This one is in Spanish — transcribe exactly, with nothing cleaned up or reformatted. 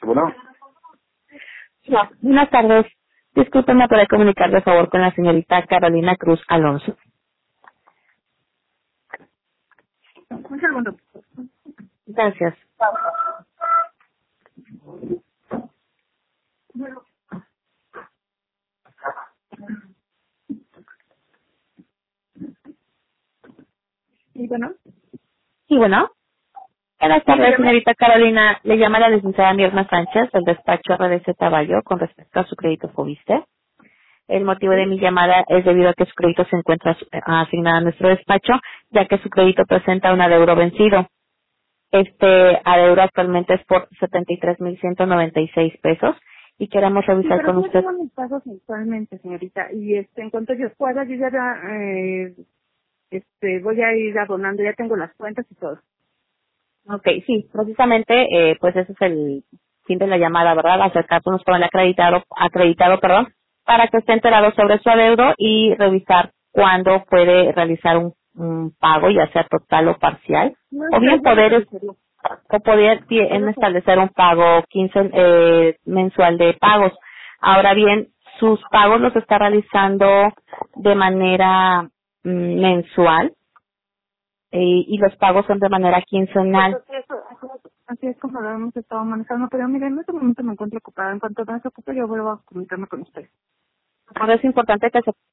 Bueno, No, buenas tardes. Discúlpeme, ¿puede comunicar de favor con la señorita Carolina Cruz Alonso? Un segundo. Gracias. Y bueno, Y bueno, buenas tardes, señorita Carolina. Le llama la licenciada Mirna Sánchez del despacho R D Z Bayo con respecto a su crédito Fobiste. El motivo de mi llamada es debido a que su crédito se encuentra eh, asignado a nuestro despacho, ya que su crédito presenta un adeudo vencido. Este adeudo actualmente es por setenta y tres mil ciento noventa y seis pesos y queremos sí, revisar pero con yo usted. tengo mis pagos mensualmente, señorita, y este, en cuanto yo pueda, yo ya, eh, este, voy a ir abonando, ya tengo las cuentas y todo. Ok, sí, precisamente, eh, pues ese es el fin de la llamada, ¿verdad? Acercarnos con el acreditado, acreditado, perdón, para que esté enterado sobre su adeudo y revisar cuándo puede realizar un, un pago, ya sea total o parcial, No, o ya, bien ya lo poder, revisaría. o poder bien Puedo hacer. establecer un pago quince eh, mensual de pagos. Ahora bien, sus pagos los está realizando de manera mm, mensual eh, y los pagos son de manera quincenal. Pues así es, así es, así es como lo hemos estado manejando, pero mire, en este momento me encuentro ocupada. En cuanto me desocupe, yo vuelvo a comunicarme con usted. Ahora es importante que se